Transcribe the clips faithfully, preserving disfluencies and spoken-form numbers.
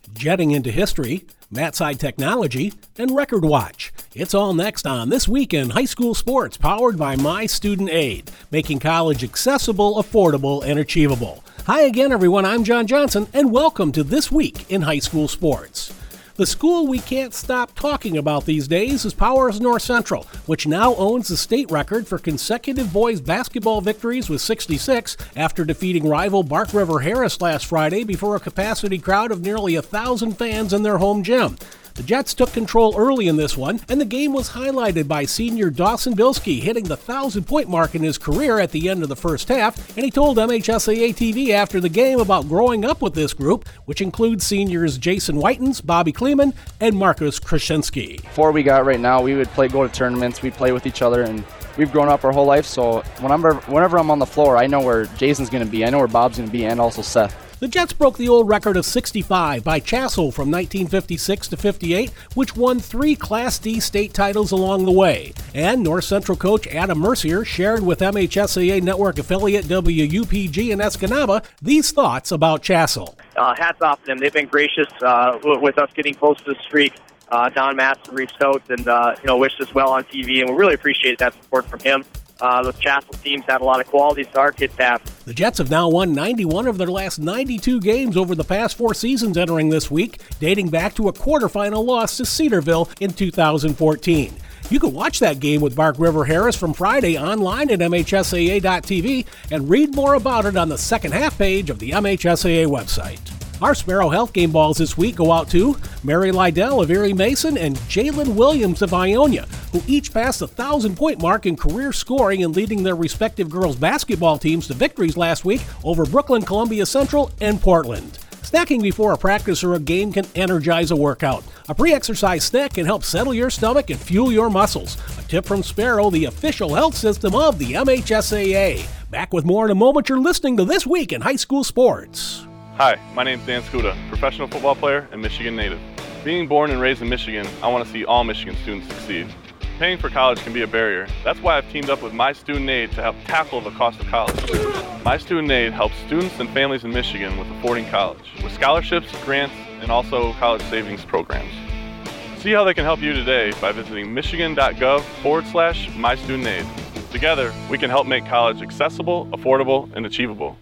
jetting into history, Matside Technology, and Record Watch. It's all next on This Week in High School Sports, powered by My Student Aid, making college accessible, affordable, and achievable. Hi again, everyone. I'm John Johnson, and welcome to This Week in High School Sports. The school we can't stop talking about these days is Powers North Central, which now owns the state record for consecutive boys basketball victories with sixty-six after defeating rival Bark River Harris last Friday before a capacity crowd of nearly a thousand fans in their home gym. The Jets took control early in this one, and the game was highlighted by senior Dawson Bilski hitting the thousand-point mark in his career at the end of the first half, and he told M H S A A T V after the game about growing up with this group, which includes seniors Jason Whitens, Bobby Kleeman, and Marcus Krasinski. Before we got right now, we would play, go to tournaments, we'd play with each other, and we've grown up our whole life, so whenever, whenever I'm on the floor, I know where Jason's going to be, I know where Bob's going to be, and also Seth. The Jets broke the old record of sixty-five by Chassell from nineteen fifty-six to fifty-eight, which won three Class D state titles along the way. And North Central coach Adam Mercier shared with M H S A A Network affiliate W U P G in Escanaba these thoughts about Chassell. Uh, hats off to them. They've been gracious uh, with us getting close to the streak. Uh, Don Matson reached out and uh, you know wished us well on T V, and we really appreciate that support from him. Uh, the Chassell teams had a lot of qualities that our kids have. The Jets have now won ninety-one of their last ninety-two games over the past four seasons entering this week, dating back to a quarterfinal loss to Cedarville in two thousand fourteen. You can watch that game with Bark River Harris from Friday online at M H S A A dot T V and read more about it on the second half page of the M H S A A website. Our Sparrow Health game balls this week go out to Mary Lydell of Erie Mason and Jalen Williams of Ionia, who each passed the thousand-point mark in career scoring and leading their respective girls basketball teams to victories last week over Brooklyn, Columbia Central, and Portland. Snacking before a practice or a game can energize a workout. A pre-exercise snack can help settle your stomach and fuel your muscles. A tip from Sparrow, the official health system of the M H S A A. Back with more in a moment. You're listening to This Week in High School Sports. Hi, my name's Dan Skuda, professional football player and Michigan native. Being born and raised in Michigan, I want to see all Michigan students succeed. Paying for college can be a barrier. That's why I've teamed up with My Student Aid to help tackle the cost of college. My Student Aid helps students and families in Michigan with affording college, with scholarships, grants, and also college savings programs. See how they can help you today by visiting michigan.gov forward slash My Student Aid. Together, we can help make college accessible, affordable, and achievable.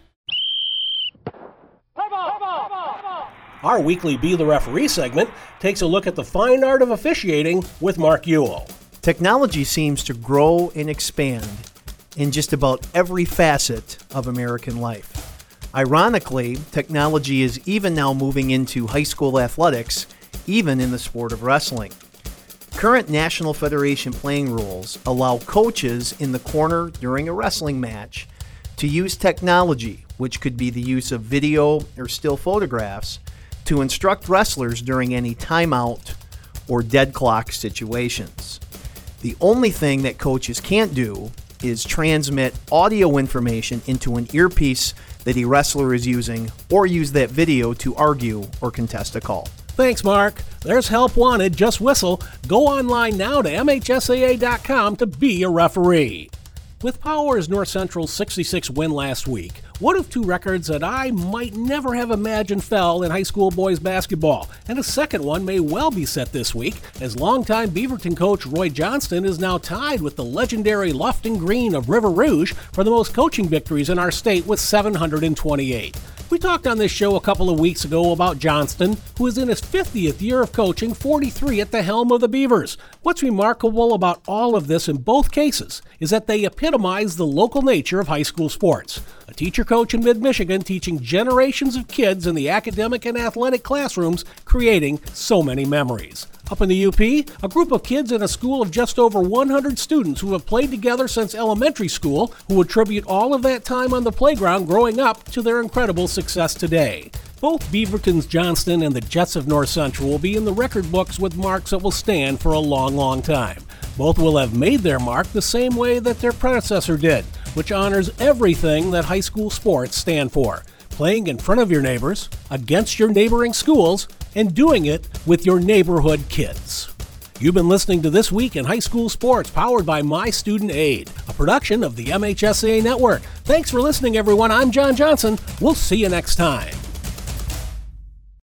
Our weekly Be the Referee segment takes a look at the fine art of officiating with Mark Ewell. Technology seems to grow and expand in just about every facet of American life. Ironically, technology is even now moving into high school athletics, even in the sport of wrestling. Current National Federation playing rules allow coaches in the corner during a wrestling match to use technology, which could be the use of video or still photographs, to instruct wrestlers during any timeout or dead clock situations. The only thing that coaches can't do is transmit audio information into an earpiece that a wrestler is using or use that video to argue or contest a call. Thanks, Mark. There's help wanted. Just whistle. Go online now to M H S A A dot com to be a referee. With Powers North Central's sixty-six win last week, one of two records that I might never have imagined fell in high school boys basketball, and a second one may well be set this week, as longtime Beaverton coach Roy Johnston is now tied with the legendary Lufton Green of River Rouge for the most coaching victories in our state with seven hundred twenty-eight. We talked on this show a couple of weeks ago about Johnston, who is in his fiftieth year of coaching, forty-three at the helm of the Beavers. What's remarkable about all of this in both cases is that they epitomize the local nature of high school sports. A teacher coach in mid-Michigan teaching generations of kids in the academic and athletic classrooms, creating so many memories. Up in the U P, a group of kids in a school of just over one hundred students who have played together since elementary school, who attribute all of that time on the playground growing up to their incredible success today. Both Beaverton's Johnston and the Jets of North Central will be in the record books with marks that will stand for a long, long time. Both will have made their mark the same way that their predecessor did, which honors everything that high school sports stand for. Playing in front of your neighbors, against your neighboring schools, and doing it with your neighborhood kids. You've been listening to This Week in High School Sports, powered by My Student Aid, a production of the M H S A A Network. Thanks for listening, everyone. I'm John Johnson. We'll see you next time.